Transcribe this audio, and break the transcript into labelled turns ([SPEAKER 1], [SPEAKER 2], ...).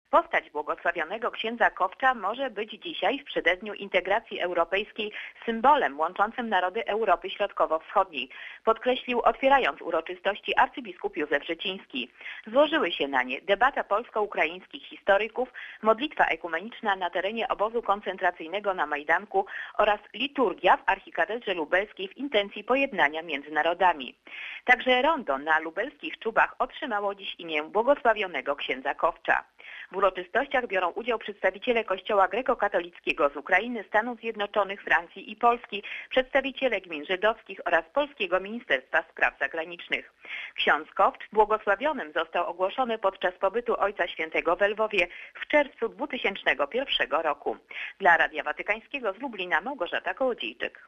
[SPEAKER 1] Postać błogosławionego księdza Kowcza może być dzisiaj w przededniu integracji europejskiej symbolem łączącym narody Europy Środkowo-Wschodniej, podkreślił otwierając uroczystości arcybiskup Józef Rzeciński. Złożyły się na nie debata polsko-ukraińskich historyków, modlitwa ekumeniczna na terenie obozu koncentracyjnego na Majdanku oraz liturgia w archikatedrze lubelskiej w intencji pojednania między narodami. Także rondo na lubelskich Czubach otrzymało dziś imię błogosławionego księdza Kowcza. W uroczystościach biorą udział przedstawiciele Kościoła grekokatolickiego z Ukrainy, Stanów Zjednoczonych, Francji i Polski, przedstawiciele gmin żydowskich oraz Polskiego Ministerstwa Spraw Zagranicznych. Ksiądz Kowcz błogosławionym został ogłoszony podczas pobytu Ojca Świętego w Lwowie w czerwcu 2001 roku. Dla Radia Watykańskiego z Lublina Małgorzata Kołodziejczyk.